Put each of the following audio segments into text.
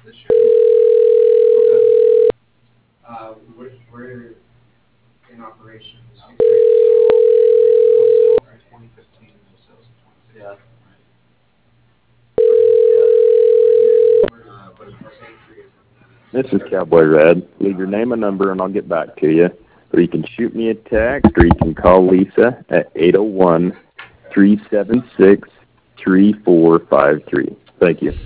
Okay. We're in operation. Yeah. This is Cowboy Red. Leave your name and number and I'll get back to you. Or you can shoot me a text or you can call Lisa at 801-376-3453. Thank you.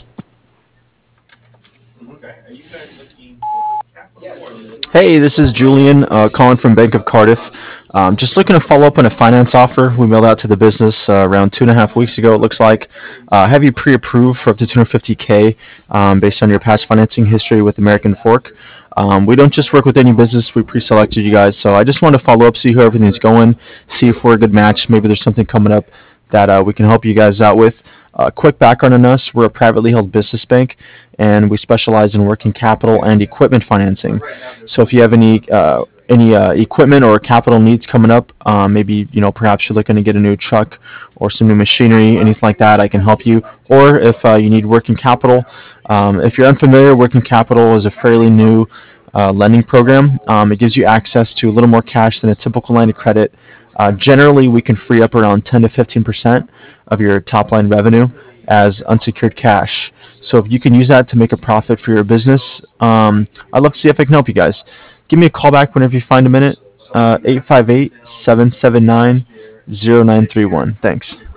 Hey, this is Julian calling from Bank of Cardiff. Just looking to follow up on a finance offer we mailed out to the business around 2.5 weeks ago. It looks like have you pre-approved for up to 250K based on your past financing history with American Fork. We don't just work with any business; we pre-selected you guys. So I just want to follow up, see how everything's going, see if we're a good match. Maybe there's something coming up that we can help you guys out with. Quick background on us: we're a privately held business bank, and we specialize in working capital and equipment financing. So if you have any equipment or capital needs coming up, maybe perhaps you're looking to get a new truck or some new machinery, anything like that, I can help you. Or if you need working capital, if you're unfamiliar, working capital is a fairly new lending program. It gives you access to a little more cash than a typical line of credit. Generally, we can free up around 10 to 15% of your top line revenue as unsecured cash. So if you can use that to make a profit for your business, I'd love to see if I can help you guys. Give me a call back whenever you find a minute. 858 779 0931. Thanks.